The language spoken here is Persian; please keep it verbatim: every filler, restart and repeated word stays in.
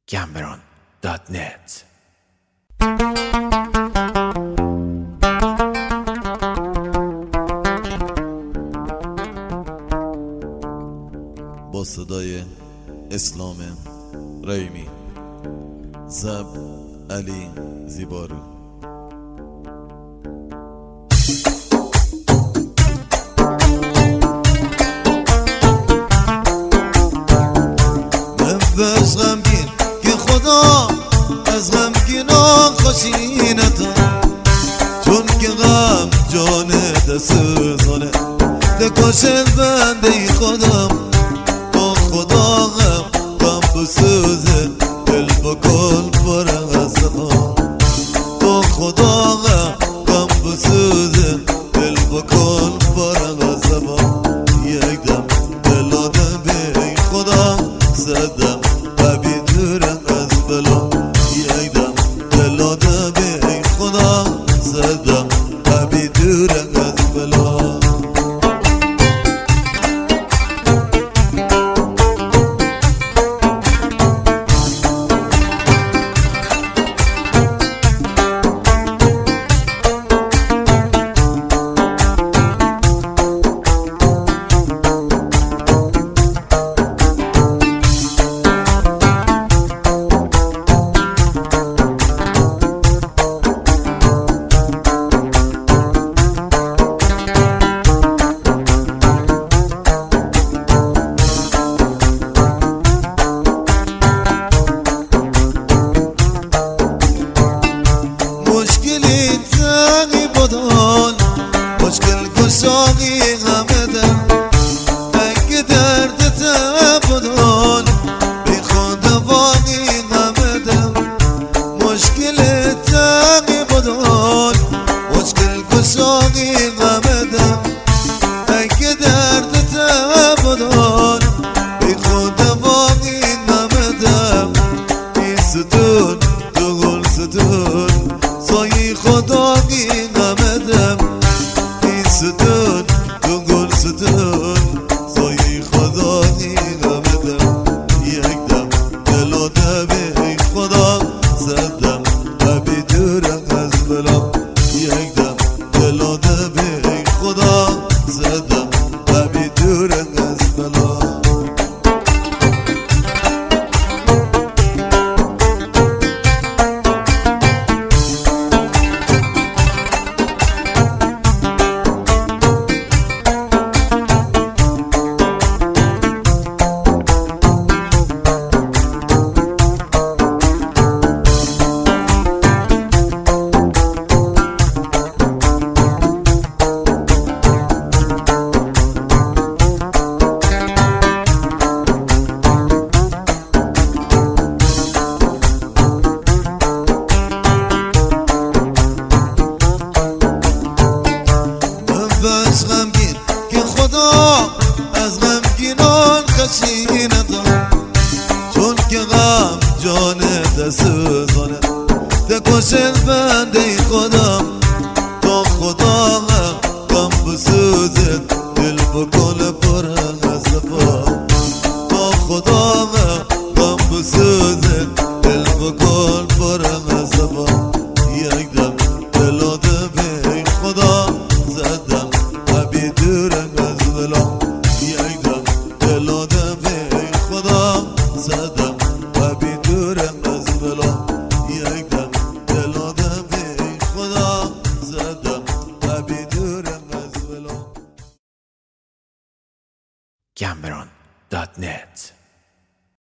گمبران دات نت. با صدای اسلام رحیمی، زب علی زیبارو. نفس غمگین که خدا از غمگینا خوشی نداد، چون که غم جان دست زانه دکاشن بنده خودم. با خدا غم غم بسوزه دل بکن برم از زمان. با خدا غم غم بسوزه دل بکن برم از زمان. یک دم دل آدم به خدا زدم ببی دورم از بلا. یک دم دل آدم به خدا زدم ببی دورم از بلا. مشکل کشاقی غمه دم اگه دردت بدان بی خود واقعی غمه دم. مشکل تقی بدان مشکل کشاقی غمه دم اگه دردت بدان بی خود واقعی غمه دم. این ستون دو گل ستون سایی خداقی غمه دم. ستون دو گل ستون سایه خدا نیغمدم. یک دم دل آدم به خدا زدم ببی دورم از بلا. یک دم دل آدم به خدا زدم ببی دورم از بلا. نفس غمگین که خدا از غمگینان کسی نداد، چون که غم جان دست زانه دکاشن بنده خودم. تا خدا غم غم بسوزه دل بکن برم از زفا. تا خدا غم غم بسوزه دل بکن برم از زفا. یک دم دل آدم به خدا زدم ببی دورم از بلا. یک دم دل آدم به خدا زدم ببی دورم از بلا. یک دم دل آدم به خدا زدم ببی دورم از بلا. گمبران دات نت.